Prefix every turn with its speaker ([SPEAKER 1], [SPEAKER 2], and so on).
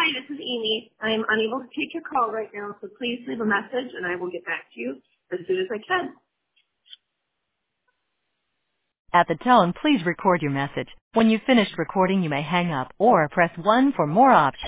[SPEAKER 1] Hi, this is Amy. I am unable to take your call right now, so please leave a message and I will get back to you as soon as I can.
[SPEAKER 2] At the tone, please record your message. When you've finished recording, you may hang up or press 1 for more options.